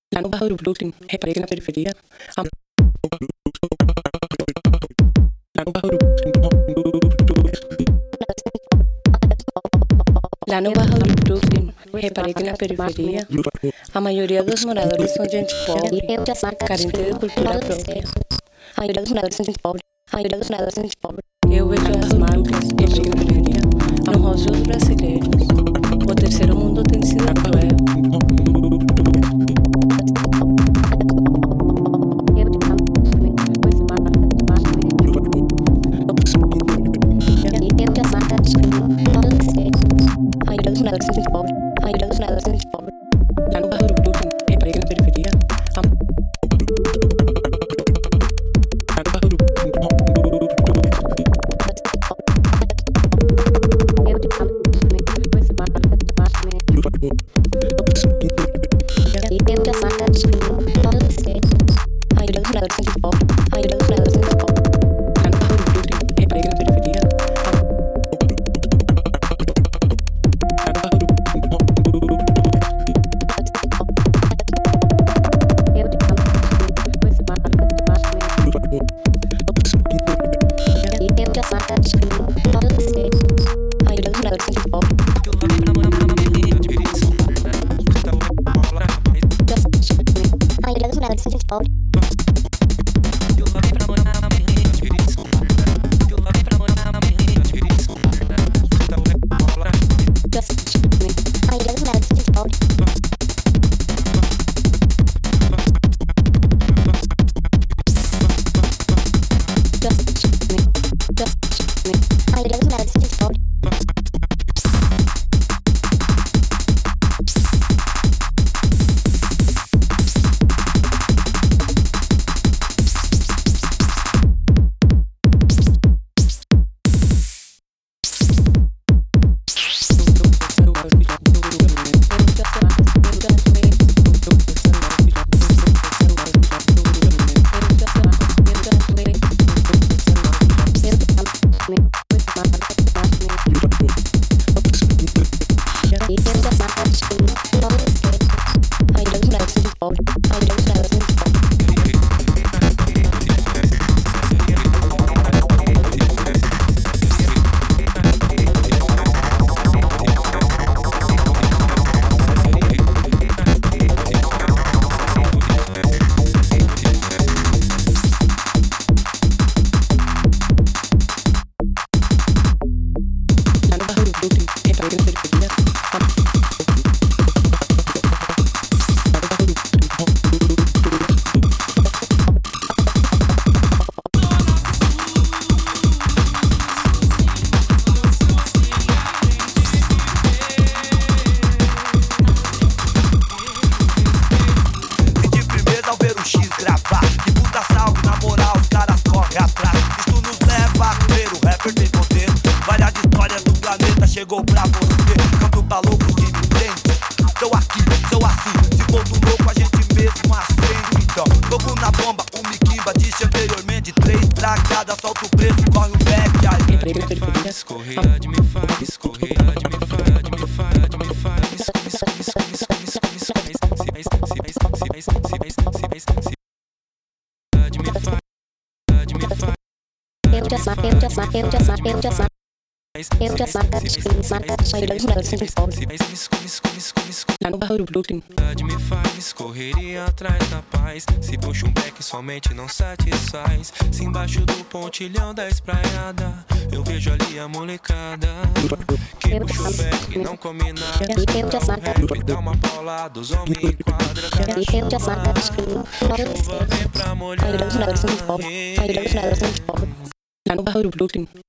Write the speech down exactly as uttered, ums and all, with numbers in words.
Lá no bairro do Brooklyn, reparei que na periferia. A... Lá no bairro do Brooklyn. Lá no bairro do Brooklyn, reparei que na periferia. A maioria dos moradores são gente pobre, carente de cultura própria. A maioria dos moradores são gente pobre. A maioria dos moradores são gente pobre. Eu vejo as marcas e a periferia no rosto dos brasileiros. O terceiro mundo tem sido cruel. Lá no bairro do Brooklyn, reparei que na periferia. A... Lá no bairro do Brooklyn. Chegou pra você, canto pra loucos que me prende. Sou aqui, sou assim, se for do louco a gente mesmo acende. Então, louco na bomba, o Miquimba disse anteriormente. Três tracadas, solta o preço, corre o back. Aí me faz correr, me faz correr, me faz, me faz, me faz, me faz, me faz, me faz, me faz, me faz, me faz. Eu já sabe, lá no bairro do Brooklyn. Me faz correr e atrás da paz. Se puxa um beck somente não satisfaz. Se embaixo do pontilhão da espraiada eu vejo ali a molecada que puxa o beck não combina. Rap dá uma paulada, os homens enquadra. Chuva vem pra molhar. Lá no bairro do Brooklyn.